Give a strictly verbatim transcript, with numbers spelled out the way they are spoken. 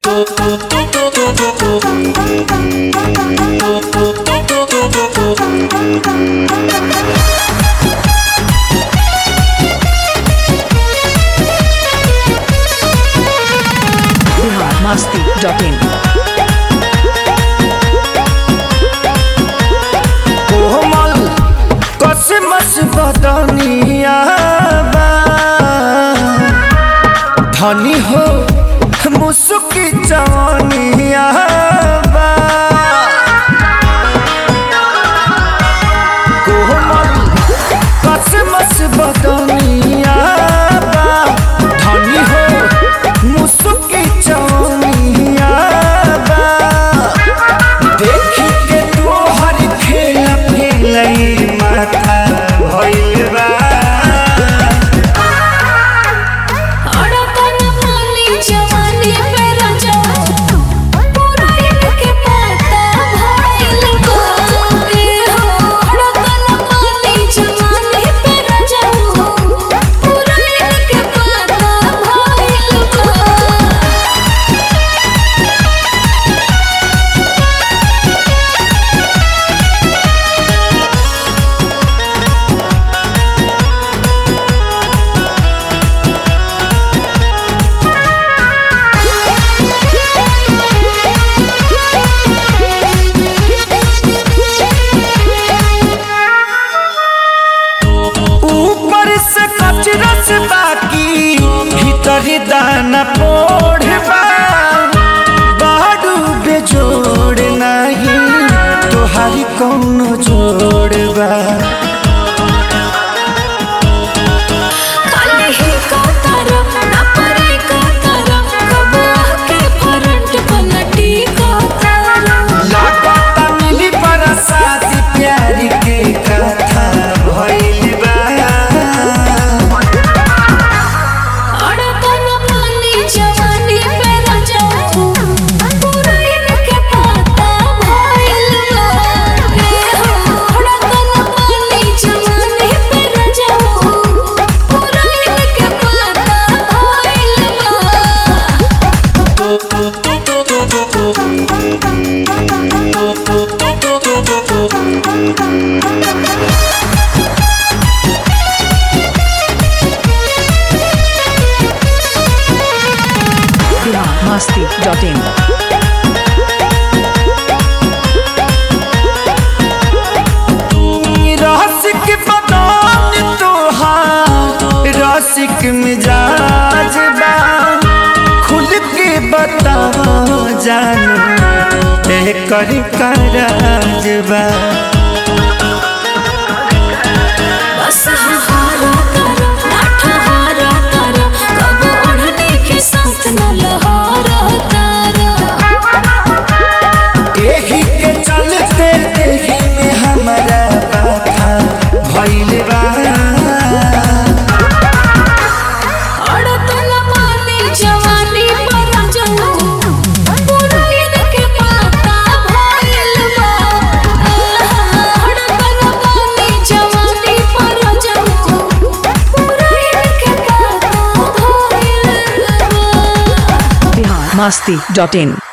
masti dot in कोमल कसमस बदनिया धनी हो मुस्की जवानिया कोमल कसमस बदनिया धनी हो मुस्की जवानिया देखी के तू हर खेला खेलई माथा भइल बा दाना पोढ़बा बाडू बेजोड़ नहीं तोहारी कौनो जोड़बा लागता मिली बरसाती प्यार के कथा भइल बा masti dot in रसिक बदन तोहार रसिक मिजाज बा खुल के बताओ जानू एकर कराज बा बस हारा करा लाठा हारा करा कब ओढ़ने के साथ न लहारा तारा एही के चलते एही में हमारा बाथा भइल बा अड़तन मानी जवानी पर जाऊं पूरा इनके पाता भइल बा अड़तन मानी जवानी पर जाऊं पूरा इनके पाता भइल बा masti dot in